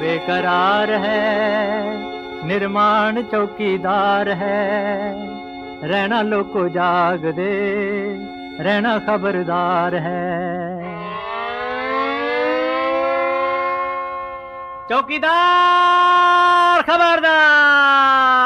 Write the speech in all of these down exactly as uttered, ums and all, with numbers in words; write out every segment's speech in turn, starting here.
बेकरार है, निर्माण चौकीदार है, रहना लोको जाग दे, रहना खबरदार है। चौकीदार खबरदार।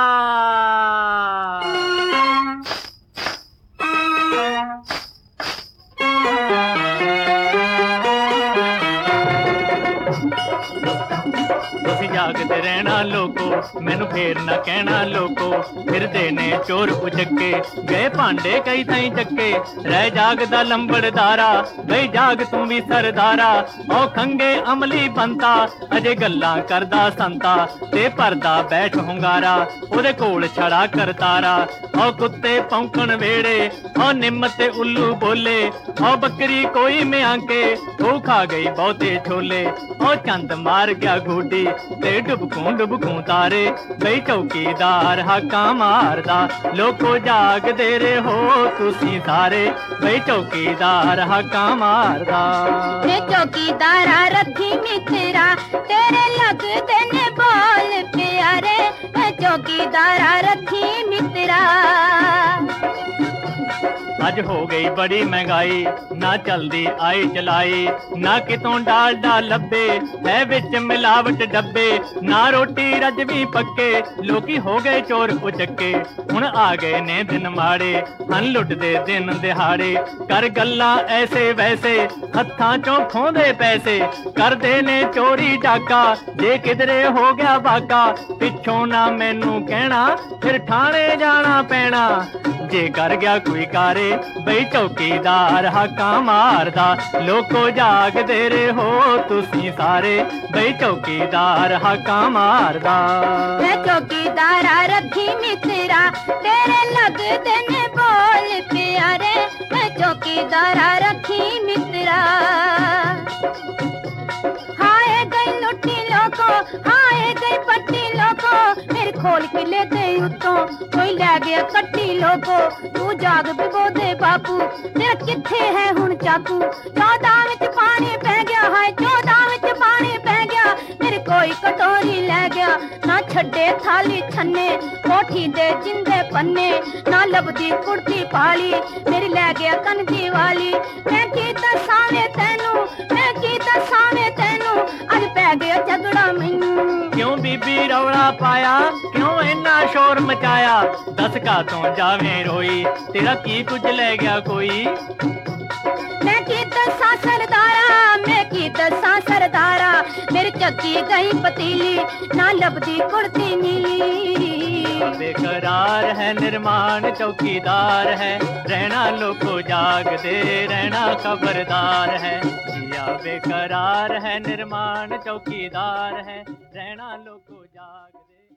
ਤੁਸੀਂ ਜਾਗਦੇ ਰਹਿਣਾ ਲੋਕੋ, ਮੈਨੂੰ ਫੇਰ ਨਾ ਕਹਿਣਾ ਲੋਕੋ, ਫਿਰਦੇ ਨੇ ਚੋਰ ਉਚੱਕੇ, ਗਏ ਭਾਂਡੇ ਕਈ ਥਾਈਂ ਚੱਕੇ, ਰਹਿ ਜਾਗਦਾ ਲੰਬੜਦਾਰਾ, ਬਈ ਜਾਗ ਤੂੰ ਵੀ ਸਰਦਾਰਾ। ਉਹ ਖੰਗੇ ਅਮਲੀ ਬੰਤਾ, ਅਜੇ ਗੱਲਾਂ ਕਰਦਾ ਸੰਤਾ, ਤੇ ਭਰਦਾ ਬੈਠ ਹੁੰਗਾਰਾ, ਉਹਦੇ ਕੋਲ ਛੜਾ ਕਰਤਾਰਾ। ਉਹ ਕੁੱਤੇ ਭੌਂਕਣ ਵੇੜੇ, ਉਹ ਨਿੰਮ ਤੇ ਉੱਲੂ ਬੋਲੇ, ਉਹ ਬੱਕਰੀ ਕੋਈ ਮਿਆਂਕੇ, ਉਹ ਖਾ ਗਈ ਬਹੁਤੇ ਛੋਲੇ। ਉਹ ਚੰਦ ਮਾਰ ਗਿਆ ਗੋਡੀ, ਤੇ ਡੁਬਕੂ ਡੁਬਕੂ ਤਾਰੇ, ਬਈ ਚੌਕੀਦਾਰ ਹਾਕਾਂ ਮਾਰਦਾ, ਲੋਕੋ ਜਾਗਦੇ ਰਹੋ ਤੁਸੀਂ ਸਾਰੇ, ਬਈ ਚੌਕੀਦਾਰ ਹਾਕਾਂ ਮਾਰਦਾ। ਤੇ ਚੌਕੀਦਾਰਾ ਰੱਖੀ ਮਿੱਤਰਾ, ਤੇਰੇ ਲੱਗਦੇ ਨੇ ਬੋਲ ਪਿਆਰੇ, ਤੇ ਚੌਕੀਦਾਰਾ ਰੱਖੀ ਮਿੱਤਰਾ। ਅੱਜ ਹੋ ਗਈ ਬੜੀ ਮਹਿੰਗਾਈ, ਨਾ ਚਲਦੀ ਆਈ ਚਲਾਈ, ਨਾ ਕਿਤੋਂ ਡਾਲਡਾ ਲੱਭੇ, ਹੈ ਵਿੱਚ ਮਿਲਾਵਟ ਡੱਬੇ, ਨਾ ਰੋਟੀ ਰੱਜਵੀਂ ਪੱਕੇ, ਲੋਕੀ ਹੋ ਗਏ ਚੋਰ ਉਚੱਕੇ। ਹੁਣ ਆ ਗਏ ਨੇ ਦਿਨ ਮਾੜੇ, ਹਨ ਲੁੱਟਦੇ ਦਿਨ ਦਿਹਾੜੇ, ਕਰ ਗੱਲਾਂ ਐਸੇ ਵੈਸੇ, ਹੱਥਾਂ ਚੋਂ ਖੋਹਦੇ ਪੈਸੇ, ਕਰਦੇ ਨੇ ਚੋਰੀ ਡਾਕਾ, ਜੇ ਕਿਧਰੇ ਹੋ ਗਿਆ ਵਾਕਾ, ਪਿੱਛੋਂ ਨਾ ਮੈਨੂੰ ਕਹਿਣਾ, ਫਿਰ ਥਾਣੇ ਜਾਣਾ ਪੈਣਾ। ਜੇ ਕਰ ਗਿਆ ਕੋਈ ਕਾਰੇ, ਬਈ ਚੌਕੀਦਾਰ ਹਾਕਾਂ ਮਾਰਦਾ, ਲੋਕੋ ਜਾਗਦੇ ਰਹੋ ਤੁਸੀਂ ਸਾਰੇ, ਬਈ ਚੌਕੀਦਾਰ ਹਾਕਾਂ ਮਾਰਦਾ। ਤੇ ਚੌਕੀਦਾਰਾ ਰੱਖੀ ਮਿੱਤਰਾ, ਤੇਰੇ ਲੱਗਦੇ ਨੇ ਬੋਲ ਪਿਆਰੇ, ਤੇ ਚੌਕੀਦਾਰਾ ਰੱਖੀ ਮਿੱਤਰਾ। ਹਾਏ ਗਈ ਲੁੱਟੀ ਲੋਕੋ, ਹਾਏ ਗਈ ਪੱਟੀ ਲੋਕੋ, ਮੇਰੇ ਖੋਲ ਕਿਲੇ ਤੇ ਉੱਤੋਂ ਕੋਈ ਲੈ ਗਿਆ ਕੱਟੀ ਲੋਕੋ। ਤੂੰ ਜਾਗ ਬਿਗੋਦੇ ਬਾਪੂ, ਤੇਰਾ ਕਿੱਥੇ ਹੈ ਹੁਣ ਚਾਕੂ, ਚੌਦਾਂ ਵਿੱਚ ਪਾਣੀ ਪੈ ਗਿਆ, ਹਾਏ ਚੌਦਾਂ ਵਿੱਚ ਪਾਣੀ ਪੈ ਗਿਆ, ਮੇਰੇ ਕੋਈ ਕਟੋਰੀ ਲੈ ਗਿਆ, ਨਾ ਛੱਡੇ ਥਾਲੀ ਛੰਨੇ, ਕੋਠੀ ਦੇ ਜਿੰਦੇ ਪੰਨੇ, ਨਾ ਲੱਭਦੀ ਕੁੜਤੀ ਪਾਲੀ, ਮੇਰੀ ਲੈ ਗਿਆ ਕਨਜੀ ਵਾਲੀ। ਮੈਂ ਕੀ ਦੱਸਾਂ ਵੇ ਤੈਨੂੰ, ਮੈਂ ਕੀ ਦੱਸਾਂ ਵੇ ਤੈਨੂੰ, ਅੱਜ ਪੈ ਗਿਆ ਝਗੜਾ ਮੈਨੂੰ। ਕਿਉਂ ਬੀਬੀ ਰੌਲਾ ਪਾਇਆ, ਕਿਉਂ ਇੰਨਾ ਸ਼ੋਰ ਮਚਾਇਆ, ਦੱਸ ਕਾ ਤੋਂ ਜਾਵੇਂ ਰੋਈ, ਤੇਰਾ ਕੀ ਕੁਝ ਲੈ ਗਿਆ ਕੋਈ। ਮੈਂ ਕੀ ਦੱਸਾਂ ਸਰਦਾਰਾ, ਮੈਂ ਕੀ ਦੱਸਾਂ ਸਰਦਾਰਾ, ਮੇਰੀ ਚੱਕੀ ਗਈ ਪਤੀਲੀ, ਨਾ ਲੱਭਦੀ ਕੁੜਤੀ ਨੀਲੀ। बेकरार है, निर्माण चौकीदार है, रहना लोको जागदे, रहना खबरदार है। जिया बेकरार है, निर्माण चौकीदार है, रहना लोको जागदे।